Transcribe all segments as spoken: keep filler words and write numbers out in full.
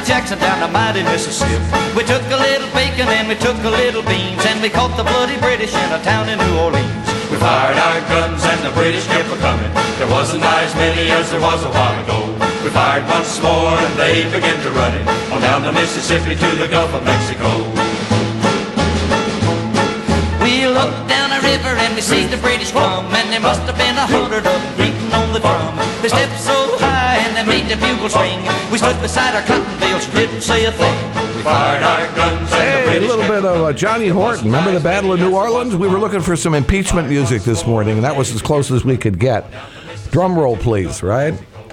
Jackson down the mighty Mississippi. We took a little bacon and we took a little beans, and we caught the bloody British in a town in New Orleans. We fired our guns and the British kept a-coming. There wasn't as many as there was a while ago. We fired once more and they began to run it on down the Mississippi to the Gulf of Mexico. We looked down a river and we see the British come, and there must have been a hundred of them beating on the drum. They stepped so high and they made the bugles ring. We stood beside our cotton bales and didn't say a thing. We fired our guns and hey, the British. A little bit of uh, Johnny Horton. Remember the Battle of New Orleans? We were looking for some impeachment music this morning, and that was as close as we could get. Drum roll, please, right?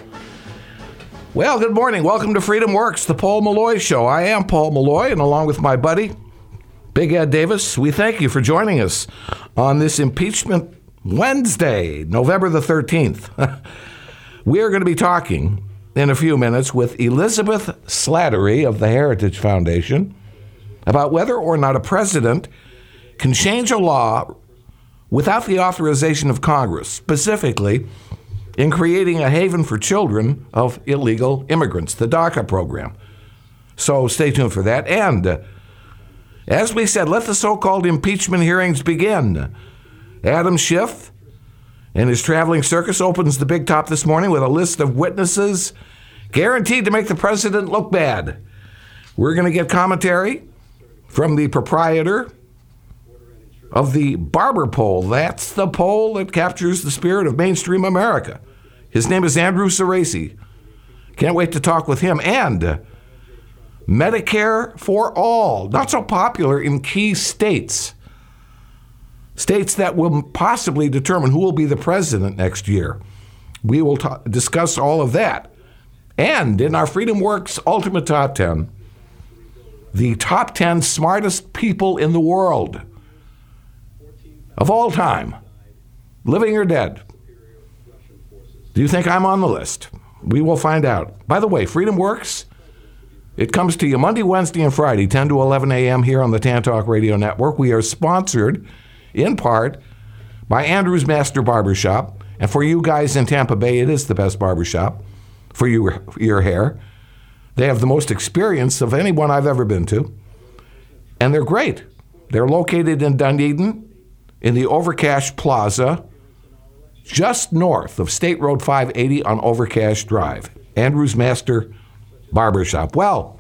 Well, good morning. Welcome to Freedom Works, the Paul Malloy Show. I am Paul Malloy, and along with my buddy, Big Ed Davis, we thank you for joining us on this Impeachment Wednesday, November the thirteenth. We are going to be talking in a few minutes with Elizabeth Slattery of the Heritage Foundation about whether or not a president can change a law without the authorization of Congress, specifically in creating a haven for children of illegal immigrants, the DACA program. So stay tuned for that. And uh, as we said, let the so-called impeachment hearings begin. Adam Schiff and his traveling circus opens the big top this morning with a list of witnesses guaranteed to make the president look bad. We're going to get commentary from the proprietor of the Barber poll. That's the poll that captures the spirit of mainstream America. His name is Andrew Cerasi. Can't wait to talk with him. And Medicare for all, not so popular in key states. States that will possibly determine who will be the president next year. We will ta- discuss all of that. And in our Freedom Works Ultimate Top ten, the top ten smartest people in the world of all time, living or dead. Do you think I'm on the list? We will find out. By the way, Freedom Works, it comes to you Monday, Wednesday, and Friday, ten to eleven a.m. here on the Tan Talk Radio Network. We are sponsored, in part, by Andrew's Master Barbershop. And for you guys in Tampa Bay, it is the best barbershop for you, your hair. They have the most experience of anyone I've ever been to. And they're great. They're located in Dunedin, in the Overcash Plaza, just north of State Road five eighty on Overcash Drive. Andrew's Master Barbershop. Well,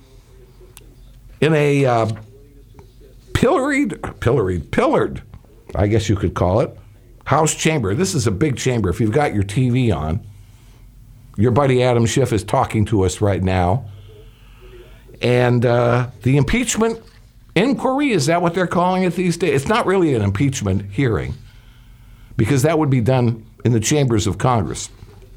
in a uh, pilloried, pilloried, pillared, I guess you could call it, house chamber. This is a big chamber. If you've got your T V on, your buddy Adam Schiff is talking to us right now. And uh, the impeachment inquiry, is that what they're calling it these days? It's not really an impeachment hearing, because that would be done in the chambers of Congress.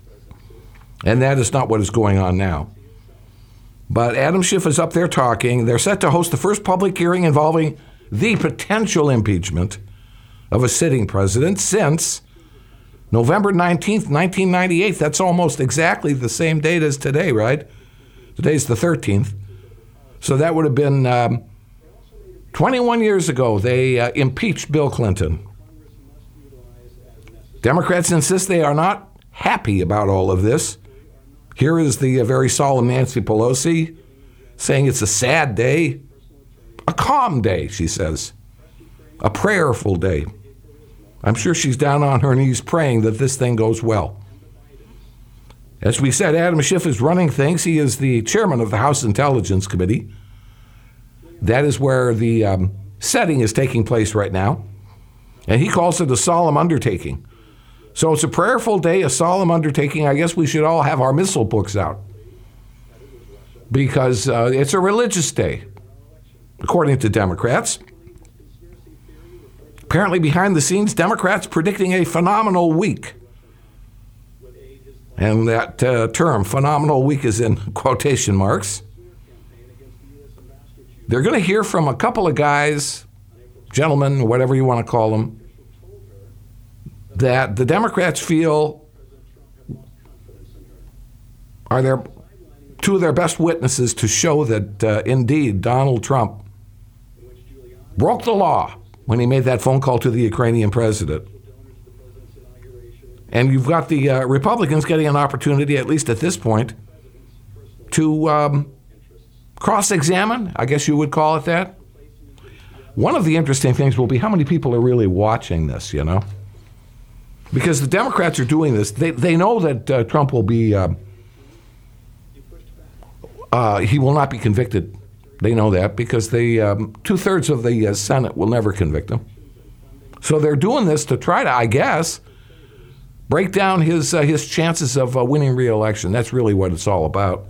And that is not what is going on now. But Adam Schiff is up there talking. They're set to host the first public hearing involving the potential impeachment of a sitting president since November nineteenth, nineteen ninety-eight. That's almost exactly the same date as today, right? Today's the thirteenth. So that would have been um, twenty-one years ago they uh, impeached Bill Clinton. Democrats insist they are not happy about all of this. Here is the uh, very solemn Nancy Pelosi saying it's a sad day, a calm day, she says, a prayerful day. I'm sure she's down on her knees praying that this thing goes well. As we said, Adam Schiff is running things. He is the chairman of the House Intelligence Committee. That is where the um, setting is taking place right now. And he calls it a solemn undertaking. So it's a prayerful day, a solemn undertaking. I guess we should all have our missal books out, because uh, it's a religious day, according to Democrats. Apparently behind the scenes, Democrats predicting a phenomenal week. And that uh, term, phenomenal week, is in quotation marks. They're going to hear from a couple of guys, gentlemen, whatever you want to call them, that the Democrats feel are their two of their best witnesses to show that, uh, indeed, Donald Trump broke the law when he made that phone call to the Ukrainian president. And you've got the uh, Republicans getting an opportunity, at least at this point, to um, cross-examine, I guess you would call it that. One of the interesting things will be how many people are really watching this, you know? Because the Democrats are doing this. They they know that uh, Trump will be, uh, uh, he will not be convicted. They know that because they, um, two-thirds of the uh, Senate will never convict him. So they're doing this to try to, I guess, break down his uh, his chances of uh, winning re-election. That's really what it's all about.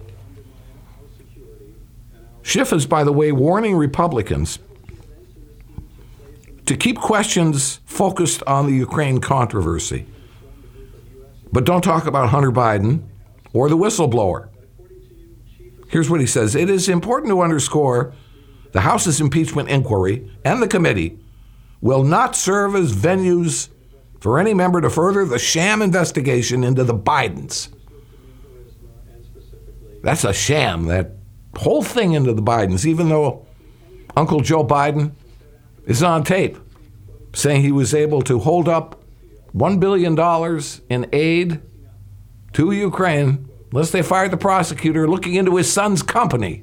Schiff is, by the way, warning Republicans to keep questions focused on the Ukraine controversy. But don't talk about Hunter Biden or the whistleblower. Here's what he says. It is important to underscore the House's impeachment inquiry and the committee will not serve as venues for any member to further the sham investigation into the Bidens. That's a sham, that whole thing into the Bidens, even though Uncle Joe Biden is on tape saying he was able to hold up one billion dollars in aid to Ukraine unless they fired the prosecutor looking into his son's company.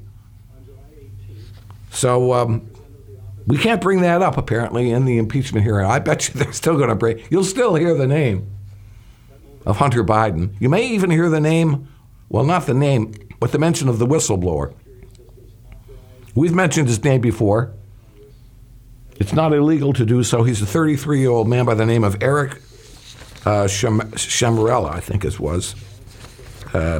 So um, we can't bring that up, apparently, in the impeachment hearing. I bet you they're still going to bring, you'll still hear the name of Hunter Biden. You may even hear the name, well, not the name, but the mention of the whistleblower. We've mentioned his name before. It's not illegal to do so. He's a thirty-three-year-old man by the name of Eric uh, Sham- Shamarella, I think it was. Uh,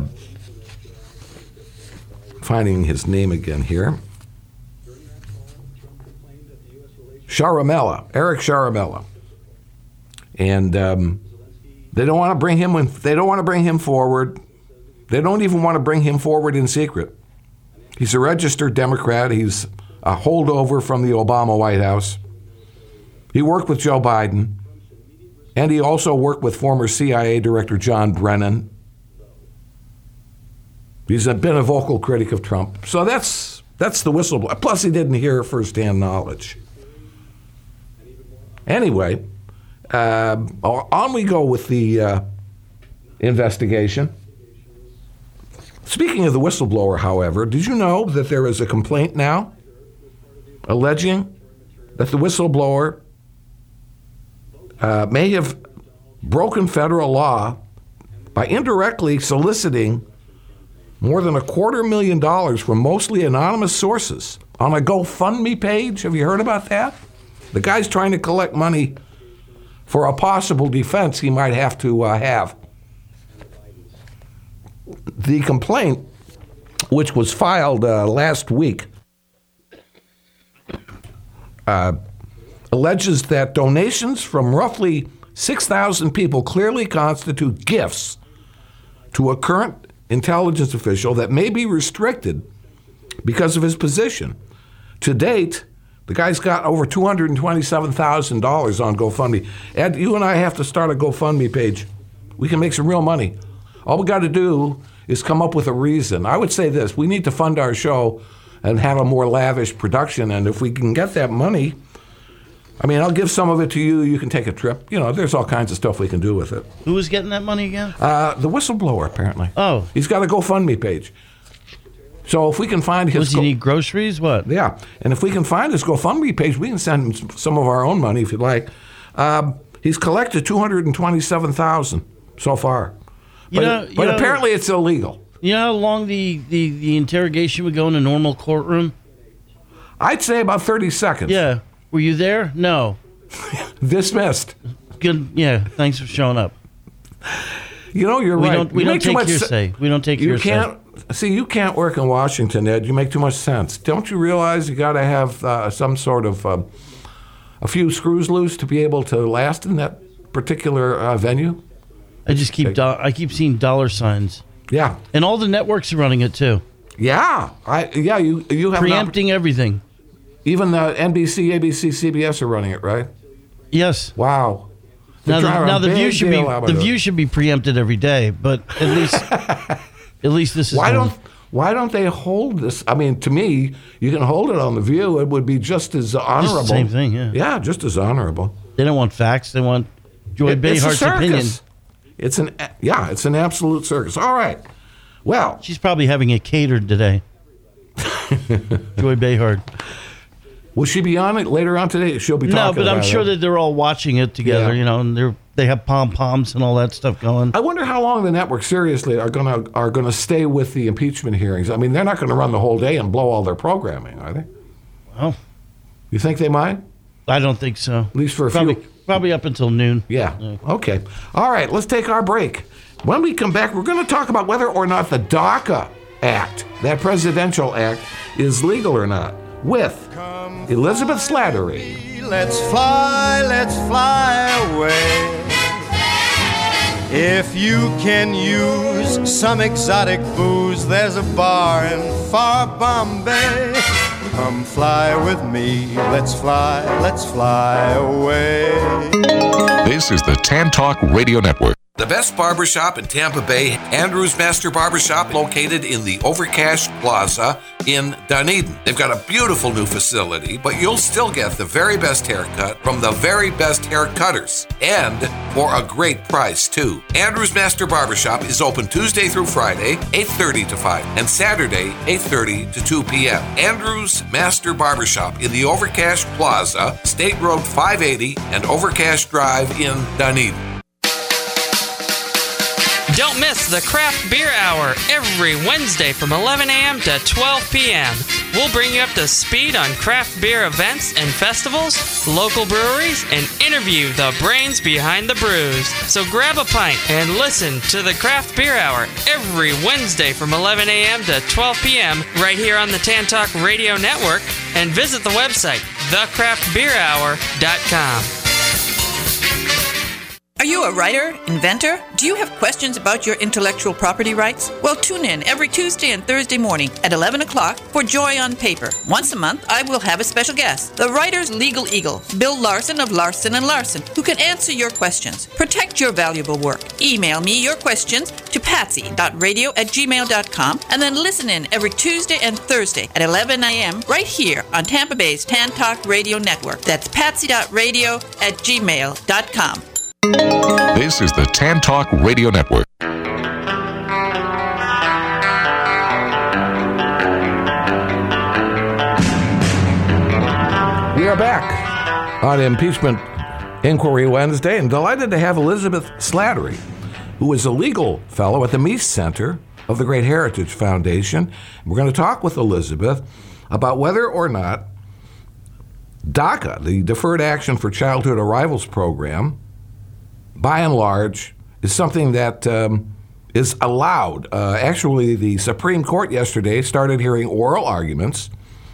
finding his name again here. Sharamella, Eric Sharamella. And um, they don't want to bring him when they don't want to bring him forward. They don't even want to bring him forward in secret. He's a registered Democrat. He's a holdover from the Obama White House. He worked with Joe Biden, and he also worked with former C I A Director John Brennan. He's been a vocal critic of Trump. So that's that's the whistleblower. Plus, he didn't hear firsthand knowledge. Anyway, uh, on we go with the uh, investigation. Speaking of the whistleblower, however, did you know that there is a complaint now alleging that the whistleblower uh, may have broken federal law by indirectly soliciting more than a quarter million dollars from mostly anonymous sources on a GoFundMe page? Have you heard about that? The guy's trying to collect money for a possible defense he might have to uh, have. The complaint, which was filed uh, last week, uh, alleges that donations from roughly six thousand people clearly constitute gifts to a current intelligence official that may be restricted because of his position. To date, the guy's got over two hundred twenty-seven thousand dollars on GoFundMe. Ed, you and I have to start a GoFundMe page. We can make some real money. All we got to do is come up with a reason. I would say this: we need to fund our show and have a more lavish production. And if we can get that money, I mean, I'll give some of it to you. You can take a trip. You know, there's all kinds of stuff we can do with it. Who was getting that money again? Uh, the whistleblower, apparently. Oh. He's got a GoFundMe page. So if we can find his... Does he go- need groceries? What? Yeah. And if we can find his GoFundMe page, we can send him some of our own money if you'd like. Um, he's collected two hundred twenty-seven thousand dollars so far. You but know, it, you but know, apparently it's illegal. You know how long the, the, the interrogation would go in a normal courtroom? I'd say about thirty seconds. Yeah. Were you there? No. Dismissed. Good. Yeah. Thanks for showing up. You know, you're we right. Don't, we you don't take much hearsay. We don't take you hearsay. Can't, see, you can't work in Washington, Ed. You make too much sense. Don't you realize you got to have uh, some sort of uh, a few screws loose to be able to last in that particular uh, venue? I just keep do- I keep seeing dollar signs. Yeah. And all the networks are running it too. Yeah. I yeah, you you have preempting everything. Even the N B C, A B C, C B S are running it, right? Yes. Wow. Now the, now the view should be the view it. should be preempted every day, but at least at least this is Why one. don't Why don't they hold this? I mean, to me, you can hold it on the View. It would be just as honorable. Just the same thing, yeah. Yeah, just as honorable. They don't want facts. They want Joy it, Behart's opinion. It's an yeah, it's an absolute circus. All right. Well, she's probably having it catered today. Joy Behar. Will she be on it later on today? She'll be talking No, but about I'm sure it. that they're all watching it together, Yeah. you know, and they're they have pom-poms and all that stuff going. I wonder how long the network seriously are going to are going to stay with the impeachment hearings. I mean, they're not going to run the whole day and blow all their programming, are they? Well, You think they might? I don't think so. At least for a Probably, few. probably up until noon. Yeah. Yeah. Okay. All right. Let's take our break. When we come back, we're going to talk about whether or not the DACA Act, that presidential act, is legal or not, with Elizabeth Slattery. Let's fly, let's fly away. If you can use some exotic booze, there's a bar in far Bombay. Come fly with me, let's fly, let's fly away. This is the Tan Talk Radio Network. The best barbershop in Tampa Bay, Andrews Master Barbershop, located in the Overcash Plaza in Dunedin. They've got a beautiful new facility, but you'll still get the very best haircut from the very best haircutters, and for a great price, too. Andrews Master Barbershop is open Tuesday through Friday, eight thirty to five, and Saturday, eight thirty to two p.m. Andrews Master Barbershop in the Overcash Plaza, State Road five eighty and Overcash Drive in Dunedin. Don't miss the Craft Beer Hour every Wednesday from eleven a.m. to twelve p.m. We'll bring you up to speed on craft beer events and festivals, local breweries, and interview the brains behind the brews. So grab a pint and listen to the Craft Beer Hour every Wednesday from eleven a.m. to twelve p.m. right here on the Tan Talk Radio Network, and visit the website the craft beer hour dot com. Are you a writer, inventor? Do you have questions about your intellectual property rights? Well, tune in every Tuesday and Thursday morning at eleven o'clock for Joy on Paper. Once a month, I will have a special guest, the writer's legal eagle, Bill Larson of Larson and Larson, who can answer your questions. Protect your valuable work. Email me your questions to patsy dot radio at gmail dot com, and then listen in every Tuesday and Thursday at eleven a.m. right here on Tampa Bay's Tan Talk Radio Network. That's patsy dot radio at gmail dot com. This is the Tan Talk Radio Network. We are back on Impeachment Inquiry Wednesday, and delighted to have Elizabeth Slattery, who is a legal fellow at the Meese Center of the Great Heritage Foundation. We're going to talk with Elizabeth about whether or not DACA, the Deferred Action for Childhood Arrivals Program, by and large, is something that um, is allowed. Uh, actually, the Supreme Court yesterday started hearing oral arguments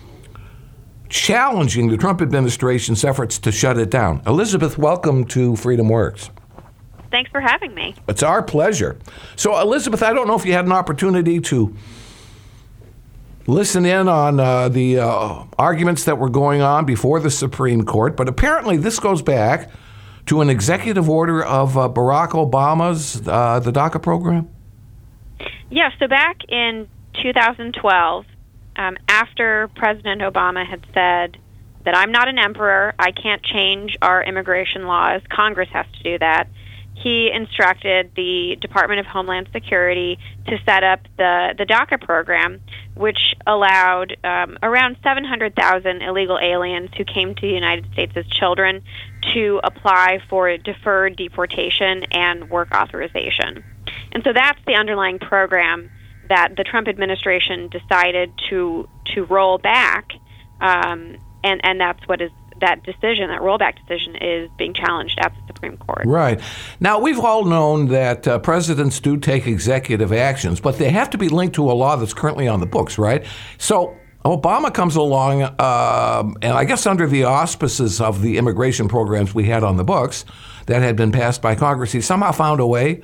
challenging the Trump administration's efforts to shut it down. Elizabeth, welcome to Freedom Works. Thanks for having me. It's our pleasure. So, Elizabeth, I don't know if you had an opportunity to listen in on uh, the uh, arguments that were going on before the Supreme Court, but apparently this goes back to an executive order of uh, Barack Obama's, uh, the DACA program? Yeah, so back in two thousand twelve, um, after President Obama had said that I'm not an emperor, I can't change our immigration laws, Congress has to do that, he instructed the Department of Homeland Security to set up the, the DACA program, which allowed um, around seven hundred thousand illegal aliens who came to the United States as children to apply for deferred deportation and work authorization. And so that's the underlying program that the Trump administration decided to to roll back, um, and, and that's what is that decision, that rollback decision, is being challenged at the Supreme Court. Right. Now, we've all known that uh, presidents do take executive actions, but they have to be linked to a law that's currently on the books, right? So Obama comes along, um, and I guess under the auspices of the immigration programs we had on the books that had been passed by Congress, he somehow found a way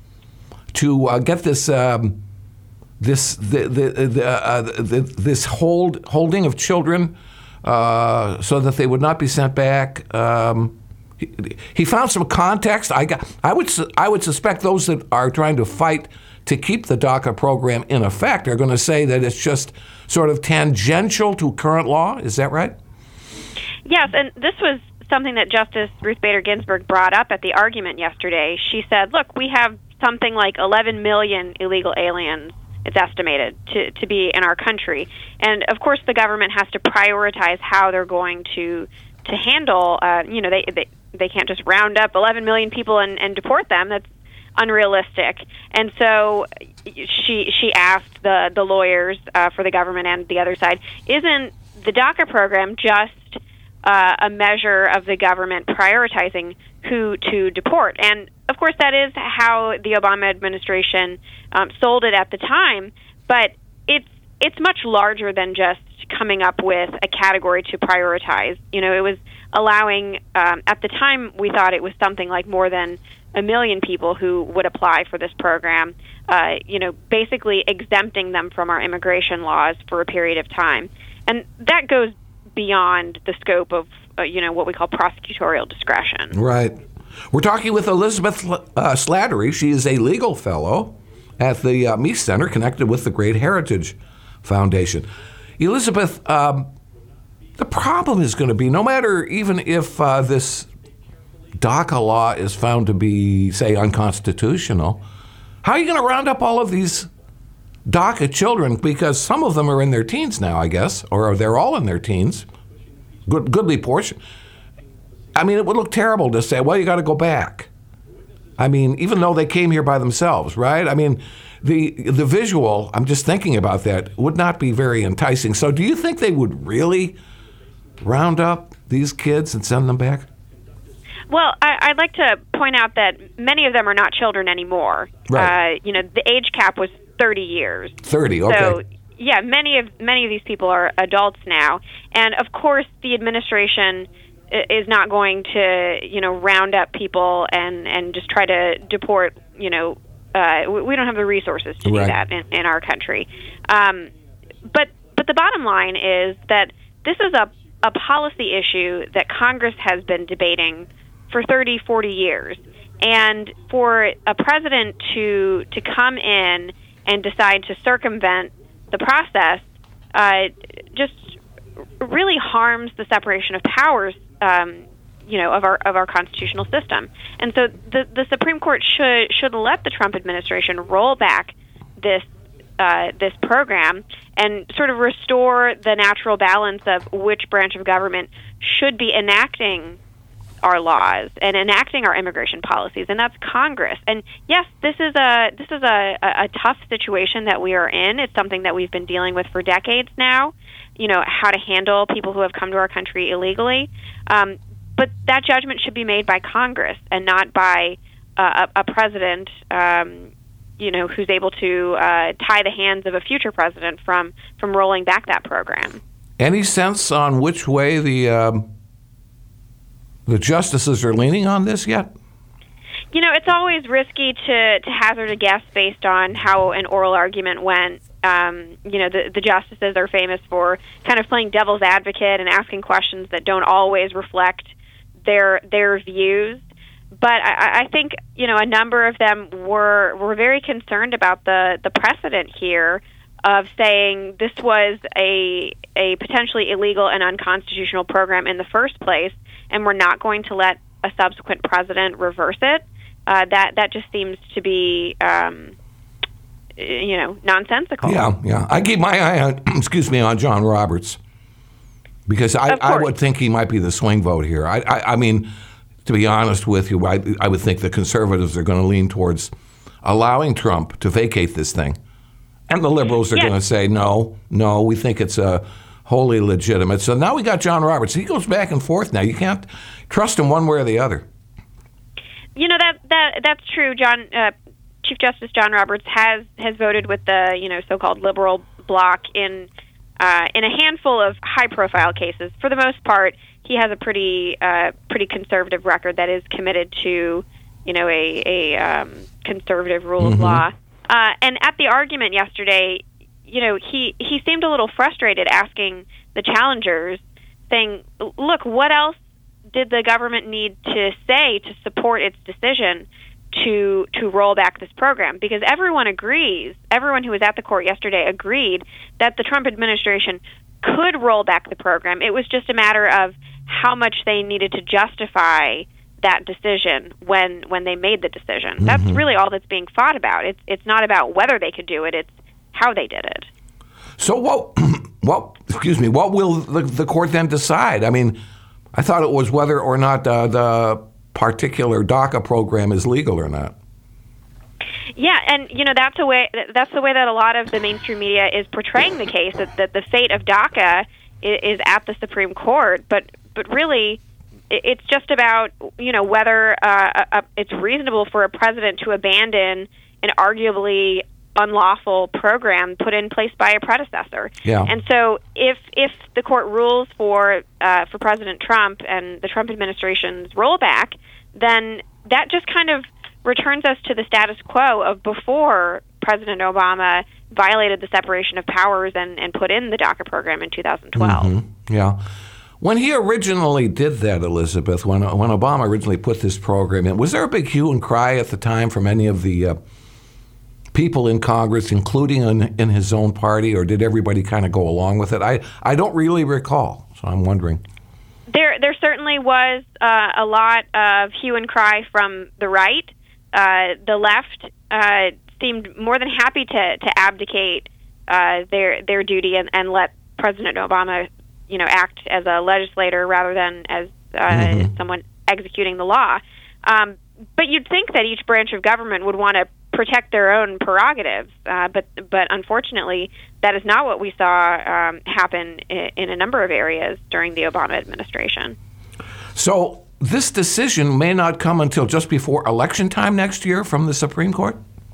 to uh, get this um, this the, the, the, uh, the, this hold holding of children uh, so that they would not be sent back. Um, he, he found some context. I got. I would. I would suspect those that are trying to fight to keep the DACA program in effect are going to say that it's just sort of tangential to current law. Is that right? Yes, and this was something that Justice Ruth Bader Ginsburg brought up at the argument yesterday. She said, look, we have something like eleven million illegal aliens it's estimated to, to be in our country. And of course, the government has to prioritize how they're going to to handle. Uh, you know, they, they they can't just round up eleven million people and, and deport them. That's unrealistic. And so she she asked the the lawyers uh, for the government and the other side, isn't the DACA program just uh, a measure of the government prioritizing who to deport? And of course, that is how the Obama administration um, sold it at the time. But it's it's much larger than just coming up with a category to prioritize. You know, it was allowing, um, at the time, we thought it was something like more than a million people who would apply for this program, uh, you know, basically exempting them from our immigration laws for a period of time. And that goes beyond the scope of, uh, you know, what we call prosecutorial discretion. Right. We're talking with Elizabeth uh, Slattery. She is a legal fellow at the uh, Meese Center connected with the Great Heritage Foundation. Elizabeth, um, the problem is going to be, no matter even if uh, this DACA law is found to be, say, unconstitutional, how are you going to round up all of these DACA children? Because some of them are in their teens now, I guess, or they're all in their teens, good, goodly portion. I mean, it would look terrible to say, well, you got to go back. I mean, even though they came here by themselves, right? I mean, the the visual, I'm just thinking about that, would not be very enticing. So do you think they would really round up these kids and send them back? Well, I, I'd like to point out that many of them are not children anymore. Right. Uh, you know, the age cap was thirty years. thirty, okay. So, yeah, many of many of these people are adults now. And, of course, the administration is not going to, you know, round up people and, and just try to deport, you know, uh, we don't have the resources to right. do that in, in our country. Um, but but the bottom line is that this is a, a policy issue that Congress has been debating for thirty, forty years. And for a president to to come in and decide to circumvent the process uh, just really harms the separation of powers, um, you know, of our of our constitutional system. And so the the Supreme Court should should let the Trump administration roll back this uh, this program and sort of restore the natural balance of which branch of government should be enacting our laws and enacting our immigration policies, and that's Congress. And yes, this is a this is a, a, a tough situation that we are in. It's something that we've been dealing with for decades now. You know, how to handle people who have come to our country illegally. Um, but that judgment should be made by Congress and not by uh, a, a president, um, you know, who's able to uh, tie the hands of a future president from from rolling back that program. Any sense on which way the um, the justices are leaning on this yet? You know, it's always risky to, to hazard a guess based on how an oral argument went. Um, you know, the, the justices are famous for kind of playing devil's advocate and asking questions that don't always reflect their their views. But I, I think, you know, a number of them were were very concerned about the, the precedent here of saying this was a a potentially illegal and unconstitutional program in the first place, and we're not going to let a subsequent president reverse it. Uh, that that just seems to be, um, you know, nonsensical. Yeah, yeah. I keep my eye on, excuse me, on John Roberts because I, I would think he might be the swing vote here. I, I, I mean, to be honest with you, I, I would think the conservatives are going to lean towards allowing Trump to vacate this thing, and the liberals are yes. going to say no, no. We think it's a wholly legitimate. So now we got John Roberts. He goes back and forth now. You can't trust him one way or the other. You know, that that that's true. John uh, Chief Justice John Roberts has, has voted with the, you know, so-called liberal bloc in uh, in a handful of high-profile cases. For the most part, he has a pretty uh, pretty conservative record that is committed to, you know, a, a um, conservative rule mm-hmm. of law. Uh, and at the argument yesterday, you know, he, he seemed a little frustrated asking the challengers, saying, look, what else did the government need to say to support its decision to to roll back this program? Because everyone agrees, everyone who was at the court yesterday agreed that the Trump administration could roll back the program. It was just a matter of how much they needed to justify that decision when when they made the decision. Mm-hmm. That's really all that's being fought about. It's it's not about whether they could do it. It's how they did it. So what, what, excuse me, what will the, the court then decide? I mean, I thought it was whether or not uh, the particular DACA program is legal or not. Yeah, and you know that's the way that's the way that a lot of the mainstream media is portraying the case, that, that the fate of DACA is, is at the Supreme Court, but but really it's just about, you know, whether uh, a, it's reasonable for a president to abandon an arguably unlawful program put in place by a predecessor. Yeah. And so if if the court rules for uh, for President Trump and the Trump administration's rollback, then that just kind of returns us to the status quo of before President Obama violated the separation of powers and, and put in the DACA program in two thousand twelve. Mm-hmm. Yeah. When he originally did that, Elizabeth, when when Obama originally put this program in, was there a big hue and cry at the time from any of the uh, people in Congress, including in, in his own party, or did everybody kind of go along with it? I, I don't really recall, so I'm wondering. There there certainly was uh, a lot of hue and cry from the right. Uh, the left uh, seemed more than happy to, to abdicate uh, their their duty and, and let President Obama, you know, act as a legislator rather than as uh, mm-hmm. someone executing the law. Um, but you'd think that each branch of government would want to protect their own prerogatives, uh, but but unfortunately, that is not what we saw um, happen in, in a number of areas during the Obama administration. So this decision may not come until just before election time next year from the Supreme Court?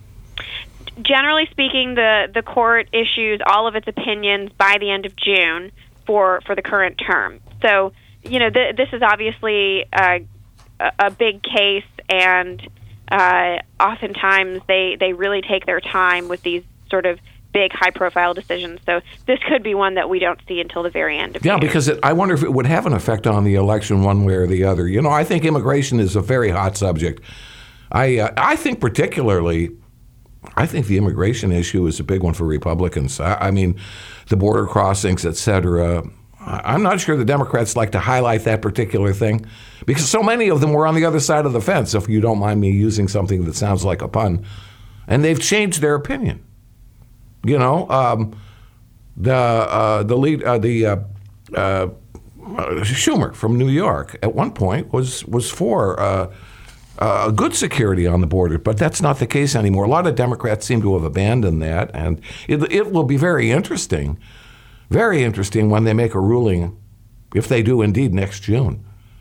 Generally speaking, the, the court issues all of its opinions by the end of June for, for the current term. So, you know, th- this is obviously uh, a, a big case, and uh, oftentimes they, they really take their time with these sort of big, high-profile decisions. So this could be one that we don't see until the very end of Yeah, June. because it, I wonder if it would have an effect on the election one way or the other. You know, I think immigration is a very hot subject. I uh, I think particularly, I think the immigration issue is a big one for Republicans. I, I mean, the border crossings, et cetera. I'm not sure the Democrats like to highlight that particular thing because so many of them were on the other side of the fence, if you don't mind me using something that sounds like a pun, and they've changed their opinion. You know, um, the uh, the lead uh, the uh, uh, Schumer from New York at one point was was for uh, uh, good security on the border, but that's not the case anymore. A lot of Democrats seem to have abandoned that, and it, it will be very interesting, very interesting when they make a ruling, if they do indeed next June.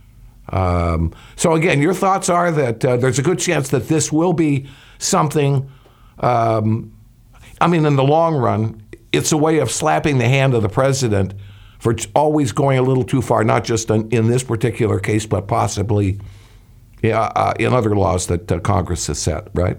Um, so again, your thoughts are that uh, there's a good chance that this will be something. Um, I mean, in the long run, it's a way of slapping the hand of the president for always going a little too far, not just in, in this particular case, but possibly yeah, uh, in other laws that uh, Congress has set, right?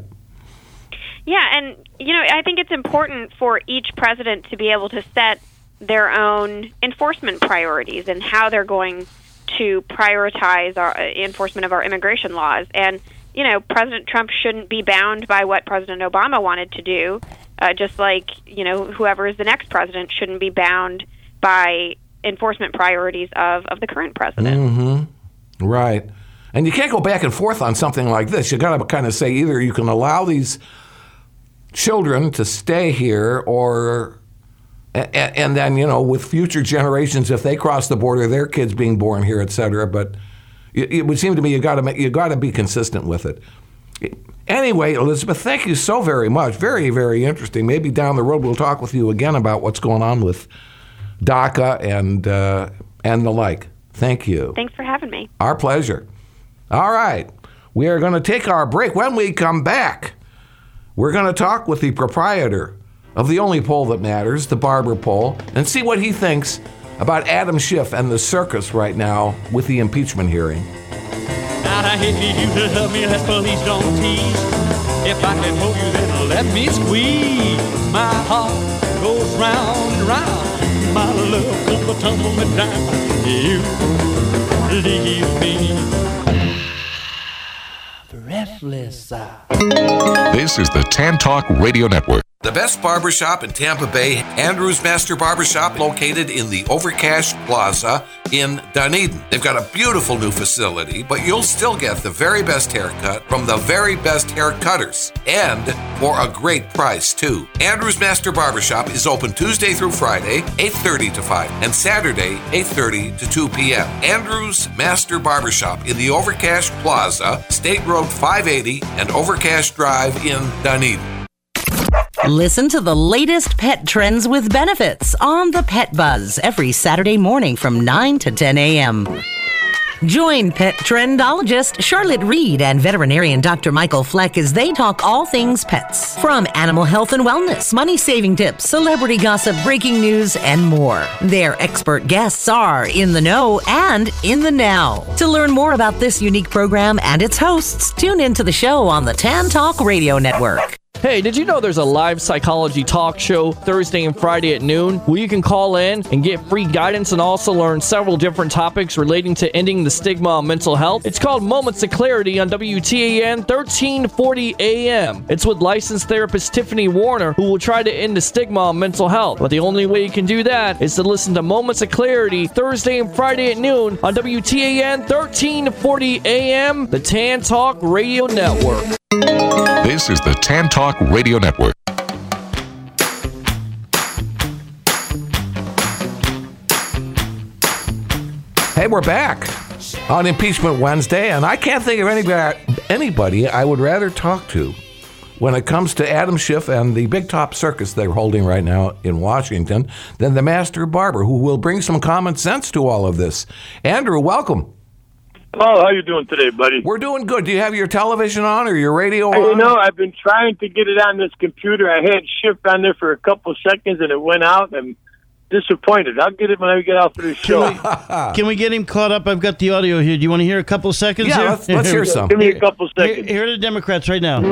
Yeah, and, you know, I think it's important for each president to be able to set their own enforcement priorities and how they're going to prioritize our uh, enforcement of our immigration laws. And, you know, President Trump shouldn't be bound by what President Obama wanted to do. Uh, just like, you know, whoever is the next president shouldn't be bound by enforcement priorities of, of the current president. Mm-hmm. Right. And you can't go back and forth on something like this. You got to kind of say either you can allow these children to stay here or, and, and then, you know, with future generations, if they cross the border, their kids being born here, et cetera. But it, it would seem to me you got to you got to be consistent with it. Anyway, Elizabeth, thank you so very much. Very, very interesting. Maybe down the road we'll talk with you again about what's going on with DACA and uh, and the like. Thank you. Thanks for having me. Our pleasure. All right. We are going to take our break. When we come back, we're going to talk with the proprietor of the only poll that matters, the Barber Poll, and see what he thinks about Adam Schiff and the circus right now with the impeachment hearing. I hate you to love me, let's please don't tease. If I can hold you, then let me squeeze. My heart goes round and round. My love comes tumbling down. You leave me breathless. This is the Tan Talk Radio Network. The best barbershop in Tampa Bay, Andrew's Master Barbershop, located in the Overcash Plaza in Dunedin. They've got a beautiful new facility, but you'll still get the very best haircut from the very best hair cutters, and for a great price, too. Andrew's Master Barbershop is open Tuesday through Friday, eight thirty to five, and Saturday, eight thirty to two p.m. Andrew's Master Barbershop in the Overcash Plaza, State Road five eighty and Overcash Drive in Dunedin. Listen to the latest pet trends with benefits on the Pet Buzz every Saturday morning from nine to ten a.m. Join pet trendologist Charlotte Reed and veterinarian Doctor Michael Fleck as they talk all things pets. From animal health and wellness, money-saving tips, celebrity gossip, breaking news, and more. Their expert guests are in the know and in the now. To learn more about this unique program and its hosts, tune into the show on the Tan Talk Radio Network. Hey, did you know there's a live psychology talk show Thursday and Friday at noon where you can call in and get free guidance and also learn several different topics relating to ending the stigma on mental health? It's called Moments of Clarity on W T A N thirteen forty A M. It's with licensed therapist Tiffany Warner, who will try to end the stigma on mental health. But the only way you can do that is to listen to Moments of Clarity Thursday and Friday at noon on W T A N thirteen forty A M, the Tan Talk Radio Network. This is the Tan Talk Radio Network. Hey, we're back on Impeachment Wednesday, and I can't think of anybody, anybody I would rather talk to when it comes to Adam Schiff and the big top circus they're holding right now in Washington than the master barber, who will bring some common sense to all of this. Andrew, welcome. Oh, how you doing today, buddy? We're doing good. Do you have your television on or your radio hey, on? You know, I've been trying to get it on this computer. I had Schiff on there for a couple seconds, and it went out. I'm disappointed. I'll get it when I get out for the show. Can we, can we get him caught up? I've got the audio here. Do you want to hear a couple of seconds yeah, here? let's, let's hear some. Give me a couple seconds. Here, here are the Democrats right now.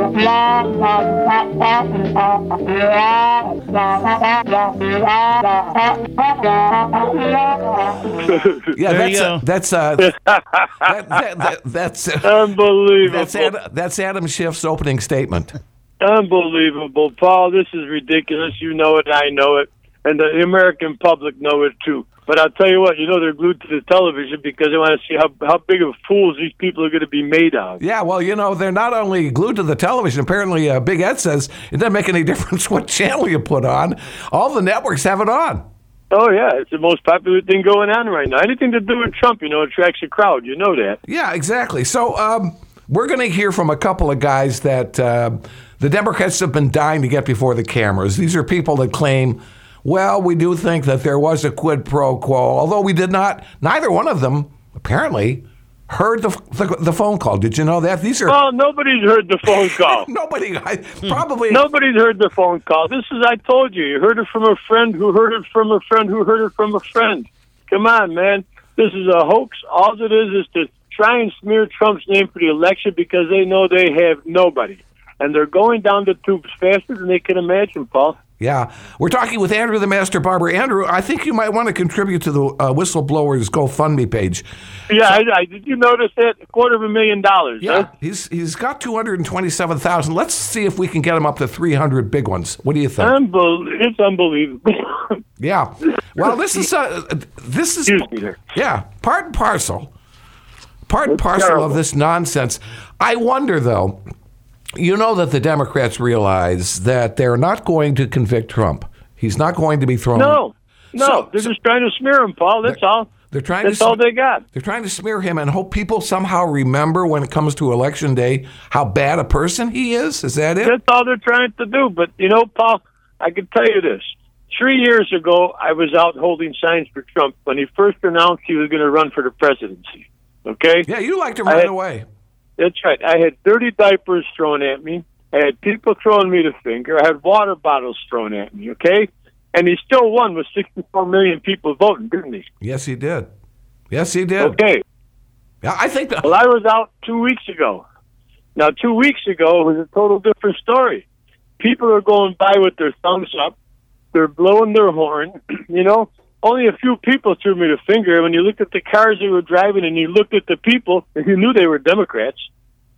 yeah, there that's uh, that's uh, that, that, that, that's uh, unbelievable. That's, Ad, that's Adam Schiff's opening statement. Unbelievable, Paul. This is ridiculous. You know it. I know it. And the American public know it, too. But I'll tell you what, you know they're glued to the television because they want to see how, how big of fools these people are going to be made of. Yeah, well, you know, they're not only glued to the television. Apparently, uh, Big Ed says it doesn't make any difference what channel you put on. All the networks have it on. Oh, yeah, it's the most popular thing going on right now. Anything to do with Trump, you know, attracts a crowd. You know that. Yeah, exactly. So um, we're going to hear from a couple of guys that uh, the Democrats have been dying to get before the cameras. These are people that claim, well, we do think that there was a quid pro quo, although we did not. Neither one of them, apparently, heard the the, the phone call. Did you know that? These are. Oh, nobody's heard the phone call. Nobody, I, probably. Nobody's heard the phone call. This is, I told you, you heard it from a friend who heard it from a friend who heard it from a friend. Come on, man. This is a hoax. All it is is to try and smear Trump's name for the election because they know they have nobody. And they're going down the tubes faster than they can imagine, Paul. Yeah. We're talking with Andrew the Master Barber. Andrew, I think you might want to contribute to the uh, Whistleblowers GoFundMe page. Yeah, I, I, did you notice that? A quarter of a million dollars. Yeah, huh? he's he's got two hundred twenty-seven thousand. Let's see if we can get him up to three hundred big ones. What do you think? Unbel- it's unbelievable. Yeah. Well, this is uh, this is yeah, part and parcel. Part and parcel terrible. of this nonsense. I wonder, though, you know that the Democrats realize that they're not going to convict Trump. He's not going to be thrown. No, no, so, they're so, just trying to smear him, Paul. That's they're, all. They're trying That's to, all they got. They're trying to smear him and hope people somehow remember when it comes to Election Day how bad a person he is. Is that it? That's all they're trying to do. But, you know, Paul, I can tell you this. Three years ago, I was out holding signs for Trump when he first announced he was going to run for the presidency. Okay? Yeah, you liked him right had, away. That's right. I had dirty diapers thrown at me. I had people throwing me the finger. I had water bottles thrown at me, okay? And he still won with sixty-four million people voting, didn't he? Yes, he did. Yes, he did. Okay. Yeah, I think that... Well, I was out two weeks ago. Now, two weeks ago, it was a total different story. People are going by with their thumbs up. They're blowing their horn. You know, only a few people threw me the finger. When you looked at the cars they were driving and you looked at the people, and you knew they were Democrats.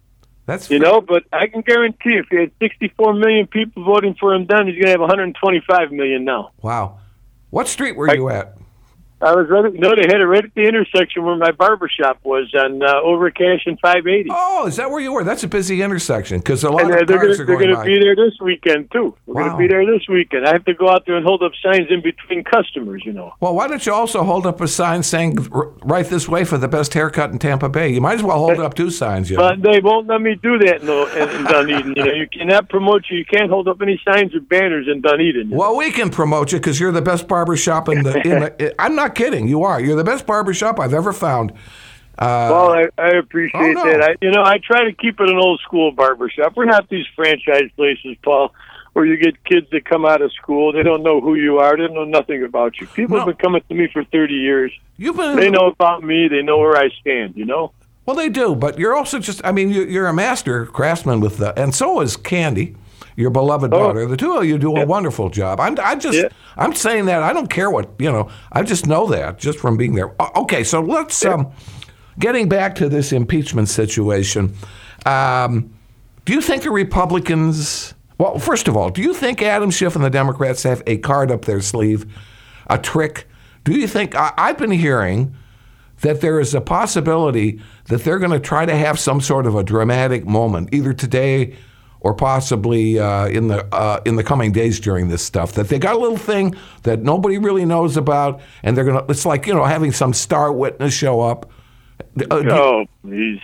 That's you know, but I can guarantee if he had sixty-four million people voting for him then, he's going to have one hundred twenty-five million now. Wow. What street were I, you at? I was right. No, they had it right at the intersection where my barber shop was on uh, Overcash and five eighty. Oh, is that where you were? That's a busy intersection because a lot and, of uh, they're cars gonna, are They're going going by. to be there this weekend too. We're Wow. going to be there this weekend. I have to go out there and hold up signs in between customers. You know. Well, why don't you also hold up a sign saying "R- "Right this way for the best haircut in Tampa Bay"? You might as well hold up two signs. You know? But they won't let me do that in, in, in Dunedin. You know, you cannot promote you. You can't hold up any signs or banners in Dunedin. Well, we can promote you because you're the best barber shop in the. In the I'm not kidding. You are. You're the best barber shop I've ever found. Uh, well, I, I appreciate oh, no. that. I, you know, I try to keep it an old school barber shop. We're not these franchise places, Paul, where you get kids that come out of school. They don't know who you are. They don't know nothing about you. People No. have been coming to me for thirty years. You've been. They know about me. They know where I stand. You know. Well, they do, but you're also just. I mean, you- you're a master craftsman with the, and so is Candy, your beloved Oh. daughter. The two of you do a wonderful job. I'm. I just. Yeah. I'm saying that. I don't care what you know. I just know that just from being there. O- Okay, so let's. Um, getting back to this impeachment situation, um, do you think the Republicans? Well, first of all, do you think Adam Schiff and the Democrats have a card up their sleeve, a trick? Do you think I, I've been hearing that there is a possibility that they're going to try to have some sort of a dramatic moment, either today or possibly uh, in the uh, in the coming days during this stuff? That they got a little thing that nobody really knows about, and they're going to. It's like you know having some star witness show up. Uh, do- Oh, please.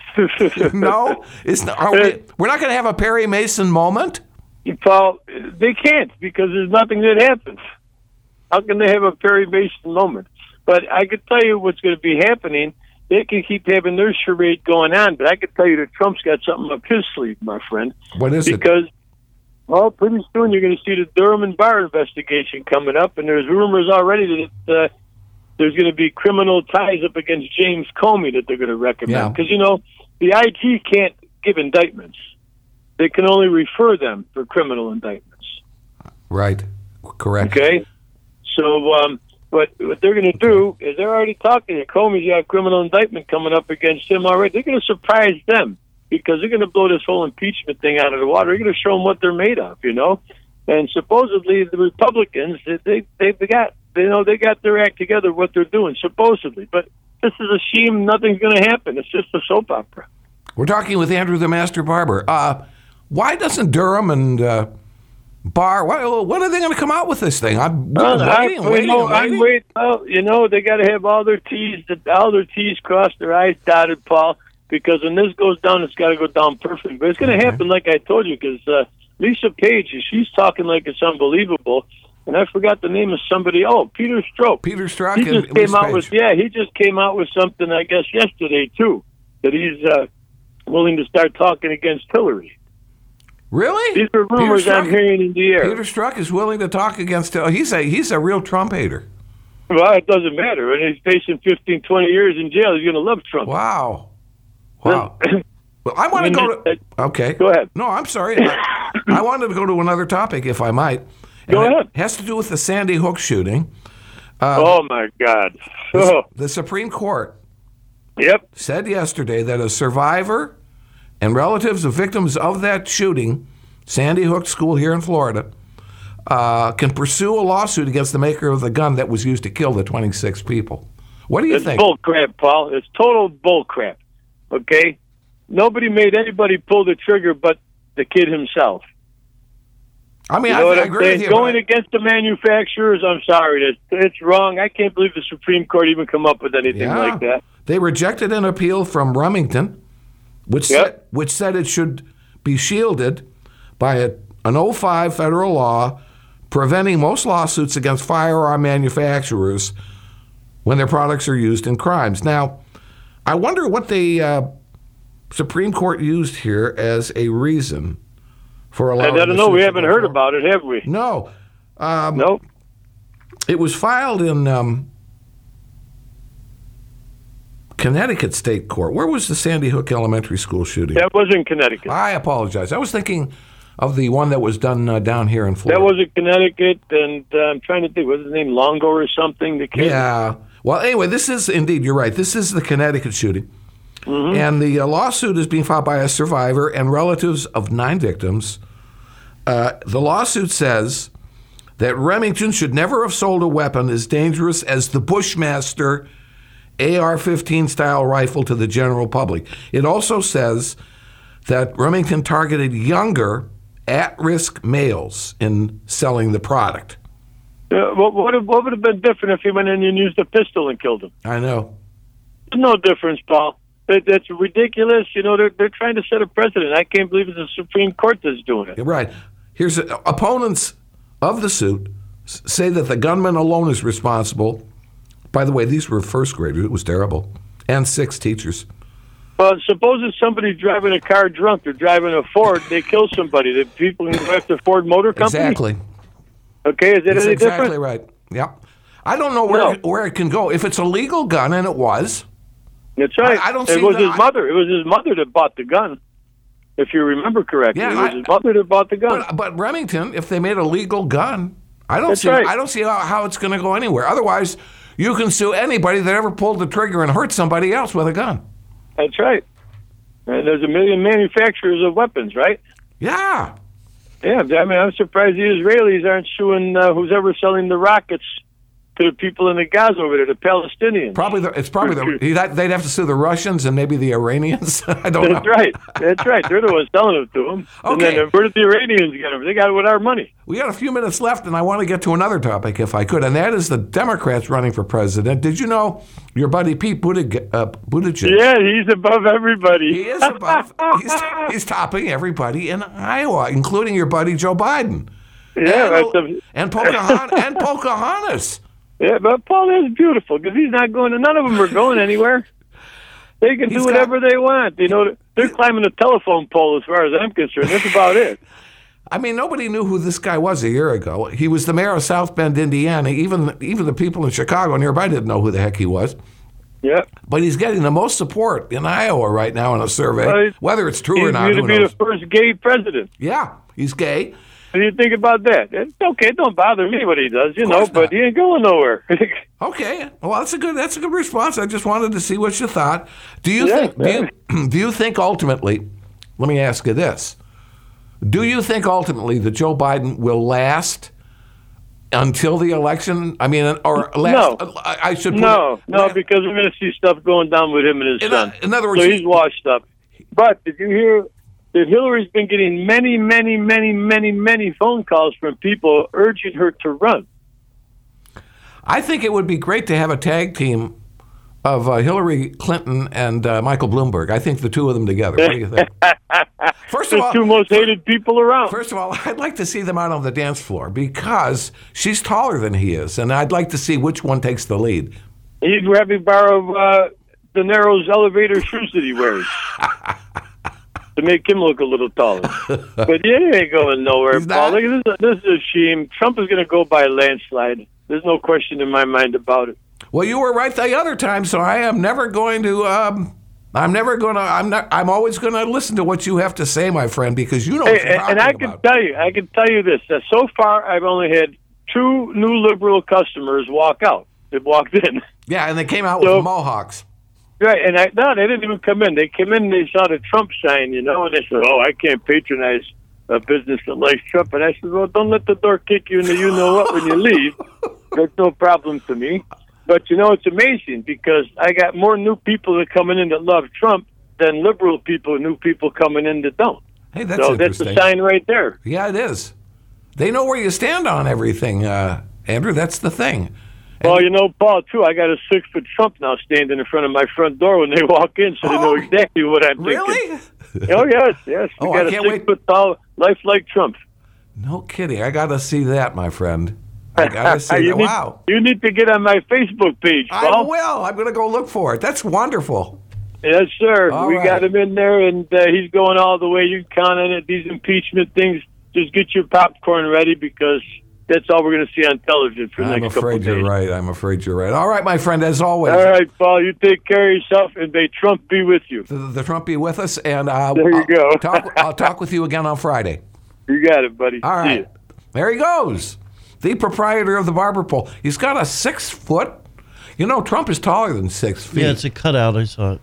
no, it's not, are we, we're not going to have a Perry Mason moment. Paul, they can't because there's nothing that happens. How can they have a Perry Mason moment? But I could tell you what's going to be happening. They can keep having their charade going on, but I could tell you that Trump's got something up his sleeve, my friend. What is it? Because, well, pretty soon you're going to see the Durham and Barr investigation coming up, and there's rumors already that uh, there's going to be criminal ties up against James Comey that they're going to recommend. Yeah. Because, you know, the I G can't give indictments. They can only refer them for criminal indictments. Right. Correct. Okay? So, um, what, what they're going to do is they're already talking to Comey's got a criminal indictment coming up against him already. They're going to surprise them because they're going to blow this whole impeachment thing out of the water. They're going to show them what they're made of, you know? And supposedly the Republicans, they, they, they got, you know, they got their act together, what they're doing, supposedly. But this is a shame. Nothing's going to happen. It's just a soap opera. We're talking with Andrew the Master Barber. Uh, why doesn't Durham and uh, Barr, why, when are they going to come out with this thing? I'm Well, waiting, I, waiting, you know, waiting. I wait. Well, you know, they got to have all their T's, all their T's crossed, their I's dotted, Paul. Because when this goes down, it's got to go down perfect. But it's going to Okay. happen, like I told you. Because uh, Lisa Page, she's talking like it's unbelievable. And I forgot the name of somebody. Oh, Peter Strzok. Peter Strzok He and just came Lisa out Page. with yeah. He just came out with something, I guess, yesterday too, that he's uh, willing to start talking against Hillary. Really? These are rumors Peter I'm Strzok- hearing in the air. Peter Strzok is willing to talk against. Uh, he's a he's a real Trump hater. Well, it doesn't matter. When he's facing fifteen, twenty years in jail, he's going to love Trump. Wow. Wow. Well, I want to go to. Okay. Go ahead. No, I'm sorry. I, I wanted to go to another topic, if I might. And Go ahead. It has to do with the Sandy Hook shooting. oh my God! The, Oh, the Supreme Court yep. said yesterday that a survivor and relatives of victims of that shooting, Sandy Hook School here in Florida, uh, can pursue a lawsuit against the maker of the gun that was used to kill the twenty-six people. What do you It's think? bull crap, Paul. It's total bull crap. Okay, nobody made anybody pull the trigger but the kid himself. I mean, You I, know what I I'm agree saying? with you. Going but- against the manufacturers, I'm sorry, it's, it's wrong. I can't believe the Supreme Court even come up with anything Yeah. like that. They rejected an appeal from Remington, which Yep. said, which said it should be shielded by a, an oh five federal law preventing most lawsuits against firearm manufacturers when their products are used in crimes. Now, I wonder what the uh, Supreme Court used here as a reason for I allowing. don't the know. suit We to haven't go heard forward. about it, have we? No. Um, Nope. It was filed in um, Connecticut State Court. Where was the Sandy Hook Elementary School shooting? That was in Connecticut. I apologize. I was thinking of the one that was done uh, down here in Florida. That was in Connecticut, and uh, I'm trying to think. What's his name? Longo or something? The kid. Yeah. Well, anyway, this is indeed, you're right. This is the Connecticut shooting. Mm-hmm. And the uh, lawsuit is being filed by a survivor and relatives of nine victims. Uh, the lawsuit says that Remington should never have sold a weapon as dangerous as the Bushmaster A R fifteen style rifle to the general public. It also says that Remington targeted younger, at-risk males in selling the product. Uh, what, what, what would have been different if he went in and used a pistol and killed him? I know. There's no difference, Paul. That, that's ridiculous. You know, they're, they're trying to set a precedent. I can't believe it's the Supreme Court that's doing it. Right. Here's a, opponents of the suit say that the gunman alone is responsible. By the way, these were first graders. It was terrible. And six teachers. Well, suppose if somebody's driving a car drunk, they're driving a Ford, they kill somebody. The people can go after Ford Motor Company? Exactly. Okay, is that That's any exactly different? right. Yeah. I don't know where, No. it, where it can go. If it's a legal gun, and it was. That's right. I, I don't it see was that- his mother. It was his mother that bought the gun. If you remember correctly, Yeah, it was I- his mother that bought the gun. But, but Remington, if they made a legal gun, I don't That's see. right. I don't see how, how it's going to go anywhere. Otherwise, you can sue anybody that ever pulled the trigger and hurt somebody else with a gun. That's right. And there's a million manufacturers of weapons, right? Yeah. Yeah, I mean, I'm surprised the Israelis aren't suing uh, who's ever selling the rockets to the people in the Gaza over there, the Palestinians. Probably the, it's probably the, they'd have to sue the Russians and maybe the Iranians. I don't That's know. right. That's right. They're the ones selling them to them. And Okay. then uh, where did the Iranians get them? They got it with our money. We got a few minutes left, and I want to get to another topic if I could, and that is the Democrats running for president. Did you know your buddy Pete Buttig- uh, Buttigieg? Yeah, he's above everybody. He is above. he's, he's topping everybody in Iowa, including your buddy Joe Biden. Yeah, and, that's a- and, Pocahontas, and Pocahontas. Yeah, but Paul, that's beautiful because he's not going. None of them are going anywhere. They can He's do got- whatever they want. You know, they're climbing a telephone pole as far as I'm concerned. That's about it. I mean, nobody knew who this guy was a year ago. He was the mayor of South Bend, Indiana. Even even the people in Chicago nearby didn't know who the heck he was. Yeah. But he's getting the most support in Iowa right now in a survey. Well, he's- Whether it's true or He's not, going to who be knows? the first gay president. Yeah, he's gay. What do you think about that? It's okay. It don't bother me what he does, you Of know, course but not. he ain't going nowhere. Okay, well that's a good that's a good response. I just wanted to see what you thought. Do you Yeah, think do you, do you think ultimately? Let me ask you this: do you think ultimately that Joe Biden will last until the election? I mean, or last? No. I, I should put no, it, no, because we're going to see stuff going down with him and his In son. o- in other words, so he- he's washed up. But did you hear that Hillary's been getting many, many, many, many, many phone calls from people urging her to run? I think it would be great to have a tag team of uh, Hillary Clinton and uh, Michael Bloomberg. I think the two of them together. What do you think? First of the all, two most hated people around. First of all, I'd like to see them out on the dance floor because she's taller than he is, and I'd like to see which one takes the lead. He'd have me borrow uh, De Niro's elevator shoes that he wears to make him look a little taller. But yeah, he ain't going nowhere, He's Paul. not? Look, this, is, this is a shame. Trump is going to go by a landslide. There's no question in my mind about it. Well, you were right the other time, so I am never going to. Um, I'm never going to. I'm not. I'm always going to listen to what you have to say, my friend, because you know what Hey, you're and, and talking I can about. tell you, I can tell you this: that so far, I've only had two new liberal customers walk out. They walked in, Yeah, and they came out So- with mohawks. right? And I no, they didn't even come in. They came in, and they saw the Trump sign, you know, and they said, "Oh, I can't patronize a business that likes Trump." And I said, "Well, don't let the door kick you into you know what when you leave. That's no problem to me." But you know, it's amazing because I got more new people that coming in that love Trump than liberal people, new people coming in that don't. Hey, that's so that's interesting. a sign right there. Yeah, it is. They know where you stand on everything, uh, Andrew. That's the thing. Well, you know, Paul, too, I got a six-foot Trump now standing in front of my front door when they walk in, so they know Oh, exactly what I'm Really? thinking. Oh, yes, yes. We Oh, got I a can't wait. six-foot-tall, lifelike Trump. No kidding. I got to see that, my friend. I got to see you that. need, Wow. You need to get on my Facebook page, I Paul. will. I'm going to go look for it. That's wonderful. Yes, sir. All we right. got him in there, and uh, he's going all the way. You count on it. These impeachment things, just get your popcorn ready because that's all we're going to see on television for the I'm next couple afraid of you're days. right. I'm afraid you're right. All right, my friend, as always. All right, Paul, you take care of yourself, and may Trump be with you. The, the Trump be with us, and uh, There you I'll, go. talk, I'll talk with you again on Friday. You got it, buddy. All See right. ya. There he goes. The proprietor of the barber pole. He's got a six foot. You know, Trump is taller than six feet. Yeah, it's a cutout. I saw it.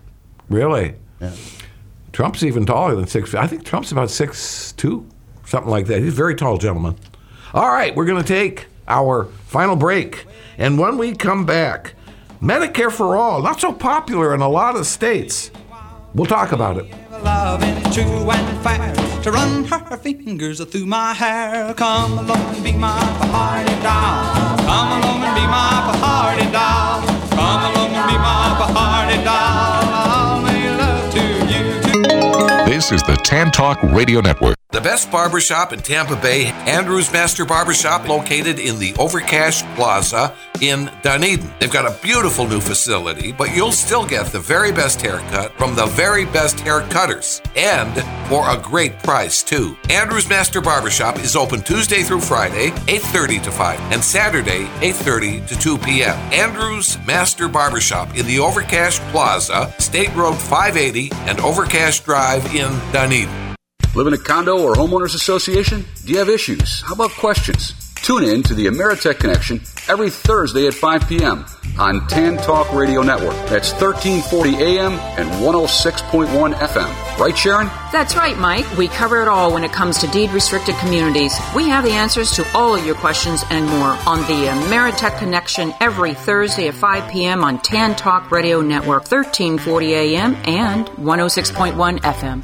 Really? Yeah. Trump's even taller than six feet. I think Trump's about six two, something like that. He's a very tall gentleman. All right, we're going to take our final break. And when we come back, Medicare for All, not so popular in a lot of states. We'll talk about it. Love and true and fair to run her fingers through my hair. Come along and be my party doll. Come along and be my party doll. Come along and be my party doll. I'll make love to you too. This is the Tan Talk Radio Network. The best barbershop in Tampa Bay, Andrews Master Barbershop, located in the Overcash Plaza in Dunedin. They've got a beautiful new facility, but you'll still get the very best haircut from the very best hair cutters, and for a great price, too. Andrews Master Barbershop is open Tuesday through Friday, eight thirty to five, and Saturday, eight thirty to two p.m. Andrews Master Barbershop in the Overcash Plaza, State Road five eighty and Overcash Drive in Dunedin. Live in a condo or homeowners association? Do you have issues? How about questions? Tune in to the Ameritech Connection every Thursday at five p.m. on Tan Talk Radio Network. That's thirteen forty a.m. and one oh six point one F M. Right, Sharon? That's right, Mike. We cover it all when it comes to deed-restricted communities. We have the answers to all of your questions and more on the Ameritech Connection every Thursday at five p.m. on Tan Talk Radio Network, thirteen forty a.m. and one oh six point one F M.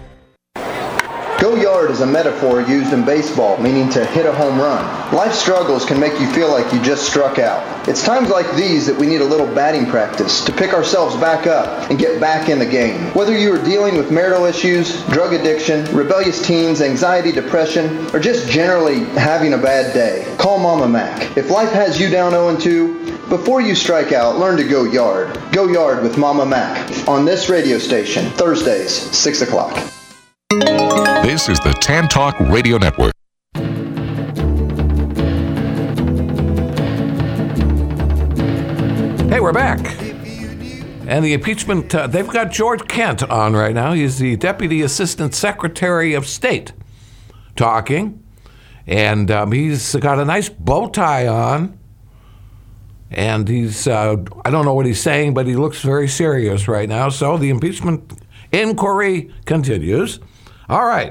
Go yard is a metaphor used in baseball, meaning to hit a home run. Life struggles can make you feel like you just struck out. It's times like these that we need a little batting practice to pick ourselves back up and get back in the game. Whether you are dealing with marital issues, drug addiction, rebellious teens, anxiety, depression, or just generally having a bad day, call Mama Mac. If life has you down oh and two, before you strike out, learn to go yard. Go yard with Mama Mac on this radio station, Thursdays, six o'clock. This is the Tan Talk Radio Network. Hey, we're back. And the impeachment, uh, they've got George Kent on right now. He's the Deputy Assistant Secretary of State talking. And um, he's got a nice bow tie on. And he's, uh, I don't know what he's saying, but he looks very serious right now. So the impeachment inquiry continues. All right.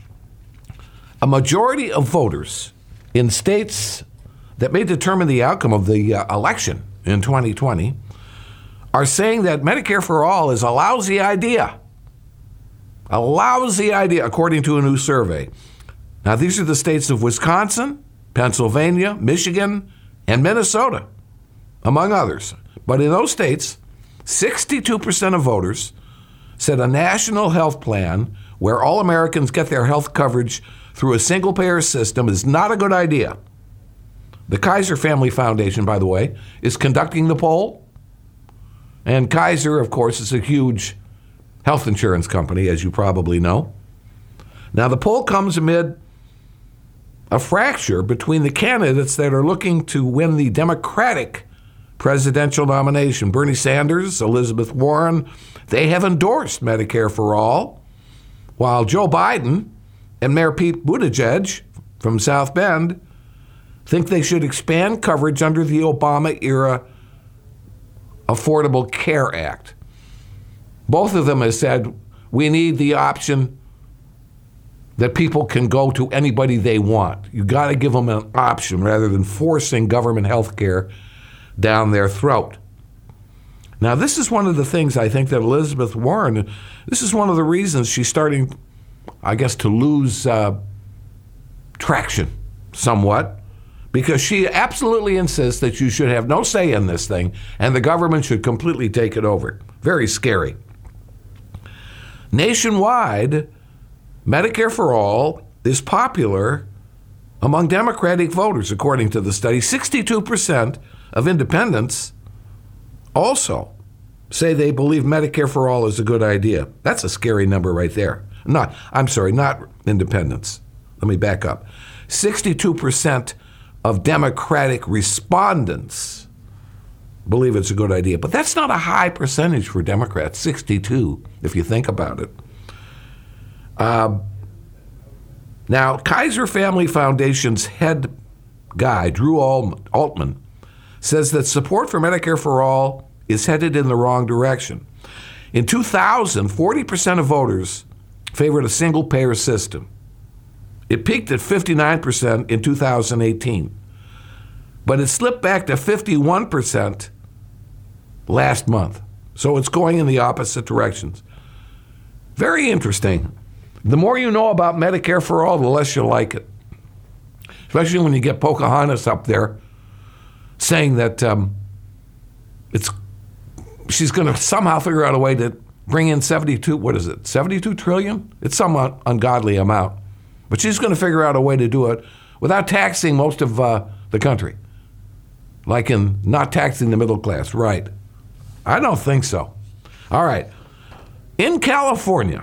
A majority of voters in states that may determine the outcome of the uh, election in twenty twenty are saying that Medicare for All is a lousy idea. A lousy idea, according to a new survey. Now, these are the states of Wisconsin, Pennsylvania, Michigan, and Minnesota, among others. But in those states, sixty-two percent of voters said a national health plan where all Americans get their health coverage through a single-payer system is not a good idea. The Kaiser Family Foundation, by the way, is conducting the poll. And Kaiser, of course, is a huge health insurance company, as you probably know. Now, the poll comes amid a fracture between the candidates that are looking to win the Democratic presidential nomination. Bernie Sanders, Elizabeth Warren, they have endorsed Medicare for All, while Joe Biden and Mayor Pete Buttigieg from South Bend think they should expand coverage under the Obama-era Affordable Care Act. Both of them have said we need the option that people can go to anybody they want. You got to give them an option rather than forcing government health care down their throat. Now, this is one of the things I think that Elizabeth Warren, this is one of the reasons she's starting, I guess, to lose uh, traction somewhat, because she absolutely insists that you should have no say in this thing and the government should completely take it over. Very scary. Nationwide, Medicare for All is popular among Democratic voters, according to the study. sixty-two percent of independents also say they believe Medicare for All is a good idea. That's a scary number right there. Not, I'm sorry, not independents. Let me back up. sixty-two percent of Democratic respondents believe it's a good idea. But that's not a high percentage for Democrats, sixty-two, if you think about it. Uh, now, Kaiser Family Foundation's head guy, Drew Altman, says that support for Medicare for All is headed in the wrong direction. In two thousand, forty percent of voters favored a single-payer system. It peaked at fifty-nine percent in two thousand eighteen, but it slipped back to fifty-one percent last month. So it's going in the opposite directions. Very interesting. The more you know about Medicare for All, the less you like it. Especially when you get Pocahontas up there saying that um, it's she's going to somehow figure out a way to bring in seventy-two, what is it, seventy-two trillion? It's some un- ungodly amount. But she's going to figure out a way to do it without taxing most of uh, the country. Like in not taxing the middle class, right? I don't think so. All right. In California,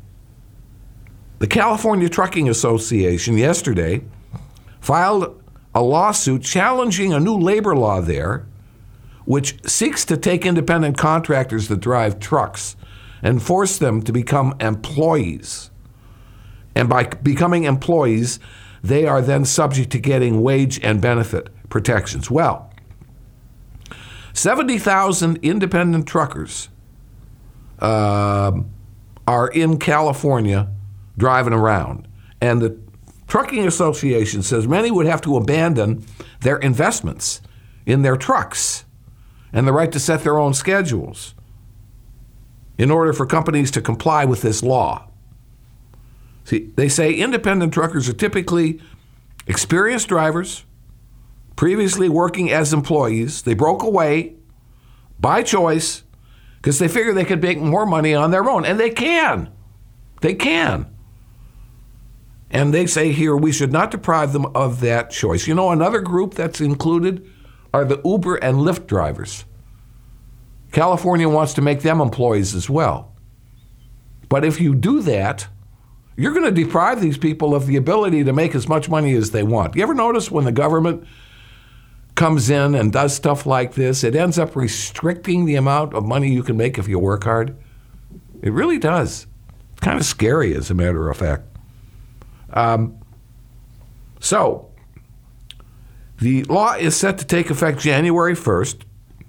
the California Trucking Association yesterday filed a lawsuit challenging a new labor law there, which seeks to take independent contractors that drive trucks and force them to become employees. And by becoming employees, they are then subject to getting wage and benefit protections. Well, seventy thousand independent truckers uh, are in California driving around. And the Trucking Association says many would have to abandon their investments in their trucks and the right to set their own schedules in order for companies to comply with this law. See, they say independent truckers are typically experienced drivers, previously working as employees. They broke away by choice because they figure they could make more money on their own. And they can. They can. And they say here we should not deprive them of that choice. You know, another group that's included are the Uber and Lyft drivers. California wants to make them employees as well. But if you do that, you're going to deprive these people of the ability to make as much money as they want. You ever notice when the government comes in and does stuff like this, it ends up restricting the amount of money you can make if you work hard? It really does. It's kind of scary, as a matter of fact. Um, so, the law is set to take effect January first.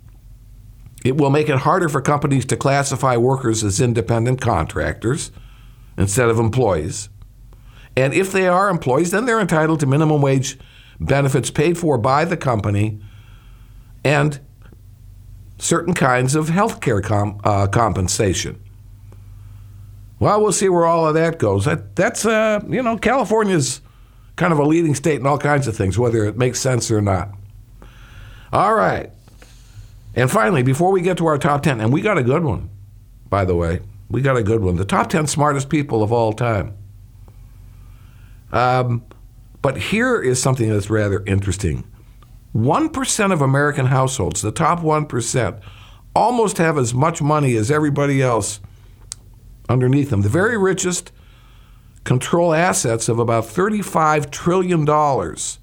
It will make it harder for companies to classify workers as independent contractors instead of employees. And if they are employees, then they're entitled to minimum wage benefits paid for by the company and certain kinds of health care com- uh, compensation. Well, we'll see where all of that goes. That, that's, uh, you know, California's kind of a leading state in all kinds of things, whether it makes sense or not. All right. And finally, before we get to our top ten, and we got a good one, by the way. We got a good one. The top ten smartest people of all time. Um, but here is something that's rather interesting. one percent of American households, the top one percent, almost have as much money as everybody else underneath them. The very richest control assets of about thirty-five trillion dollars.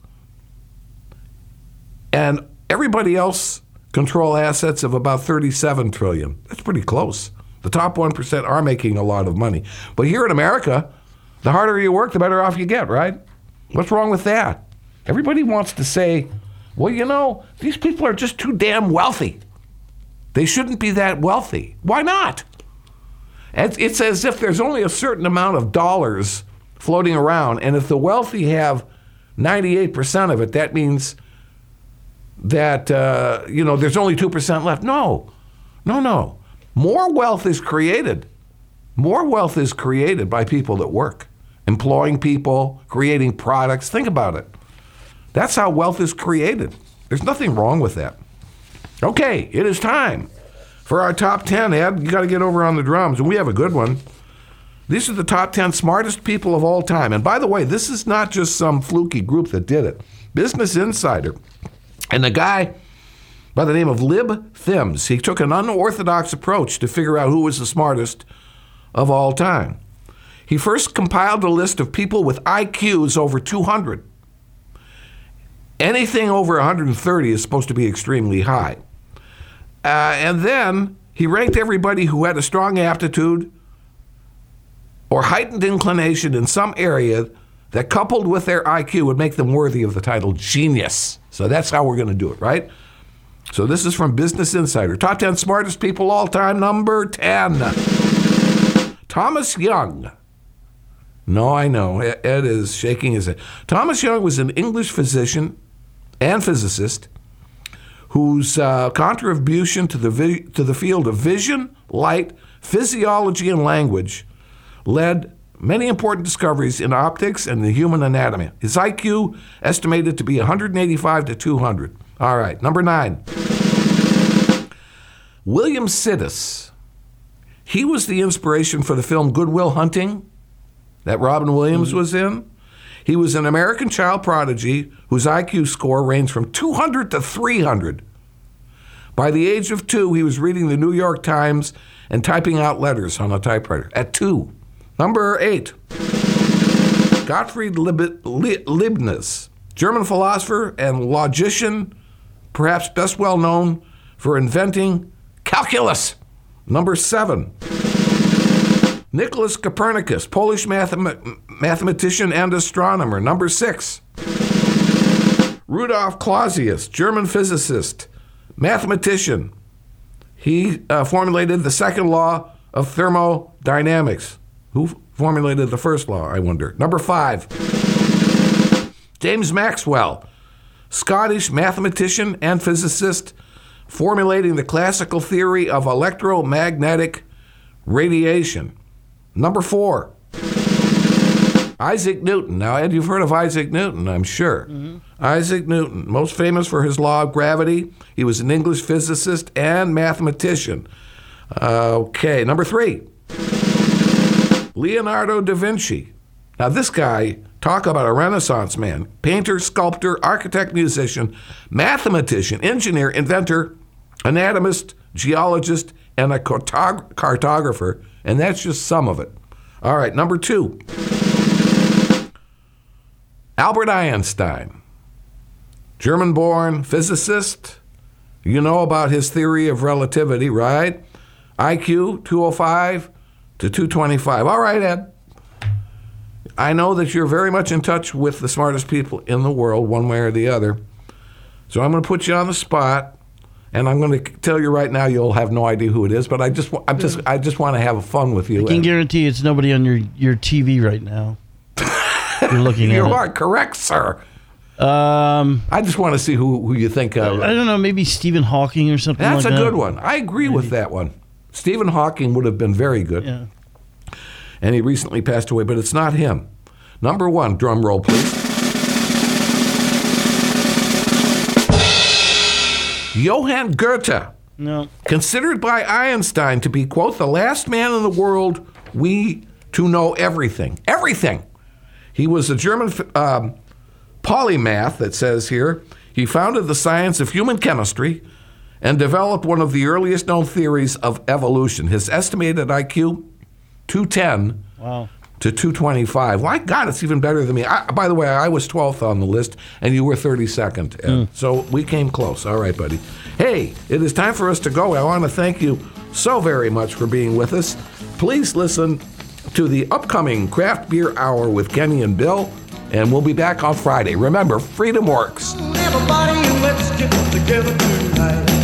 And everybody else control assets of about thirty-seven trillion dollars. That's pretty close. The top one percent are making a lot of money. But here in America, the harder you work, the better off you get, right? What's wrong with that? Everybody wants to say, well, you know, these people are just too damn wealthy. They shouldn't be that wealthy. Why not? It's as if there's only a certain amount of dollars floating around, and if the wealthy have ninety-eight percent of it, that means that, uh, you know, there's only two percent left. No, no, no. More wealth is created. More wealth is created by people that work, employing people, creating products. Think about it. That's how wealth is created. There's nothing wrong with that. Okay, it is time for our top ten, Ed. You got to get over on the drums, and we have a good one. These are the top ten smartest people of all time. And by the way, this is not just some fluky group that did it. Business Insider. And the guy by the name of Lib Thims, he took an unorthodox approach to figure out who was the smartest of all time. He first compiled a list of people with I Qs over two hundred. Anything over one hundred thirty is supposed to be extremely high. Uh, and then he ranked everybody who had a strong aptitude or heightened inclination in some area that, coupled with their I Q, would make them worthy of the title genius. So that's how we're going to do it, right? So this is from Business Insider. Top ten smartest people all time, number ten. Thomas Young. No, I know. Ed is shaking his head. Thomas Young was an English physician and physicist whose uh, contribution to the vi- to the field of vision, light, physiology, and language led many important discoveries in optics and the human anatomy. His I Q estimated to be one eighty-five to two hundred. All right, number nine. William Sidis. He was the inspiration for the film Good Will Hunting that Robin Williams was in. He was an American child prodigy whose I Q score ranged from two hundred to three hundred. By the age of two, he was reading the New York Times and typing out letters on a typewriter. At two. Number eight. Gottfried Lib- Leibniz, German philosopher and logician, perhaps best well known for inventing calculus. Number seven. Nicholas Copernicus, Polish mathem- mathematician and astronomer. Number six. Rudolf Clausius, German physicist, mathematician. He uh, formulated the second law of thermodynamics. Who formulated the first law, I wonder? Number five. James Maxwell, Scottish mathematician and physicist, formulating the classical theory of electromagnetic radiation. Number four. Isaac Newton. Now, Ed, you've heard of Isaac Newton, I'm sure. Mm-hmm. Isaac Newton, most famous for his law of gravity. He was an English physicist and mathematician. Uh, okay, number three. Leonardo da Vinci. Now, this guy, talk about a Renaissance man. Painter, sculptor, architect, musician, mathematician, engineer, inventor, anatomist, geologist, and a cartog- cartographer. And that's just some of it. All right, number two. Albert Einstein, German-born physicist. You know about his theory of relativity, right? I Q two oh five to two twenty-five. All right, Ed. I know that you're very much in touch with the smartest people in the world, one way or the other. So I'm going to put you on the spot, and I'm going to tell you right now you'll have no idea who it is. But I just, I'm just, I just want to have fun with you. I can Ed. guarantee it's nobody on your, your T V right now. You're looking at you it. are correct, sir. Um, I just want to see who, who you think of. I don't know, maybe Stephen Hawking or something That's like a that. good one. I agree maybe. with that one. Stephen Hawking would have been very good. Yeah. And he recently passed away, but it's not him. Number one, drum roll, please. Johann Goethe. No. Considered by Einstein to be, quote, the last man in the world we to know everything. Everything. He was a German um, polymath, it says here. He founded the science of human chemistry and developed one of the earliest known theories of evolution. His estimated I Q, two ten wow. to two twenty-five. My God, it's even better than me. I, by the way, I was twelfth on the list, and you were thirty-second. Mm. So we came close. All right, buddy. Hey, it is time for us to go. I want to thank you so very much for being with us. Please listen to the upcoming Craft Beer Hour with Kenny and Bill, and we'll be back on Friday. Remember, freedom works. Everybody, let's get together tonight.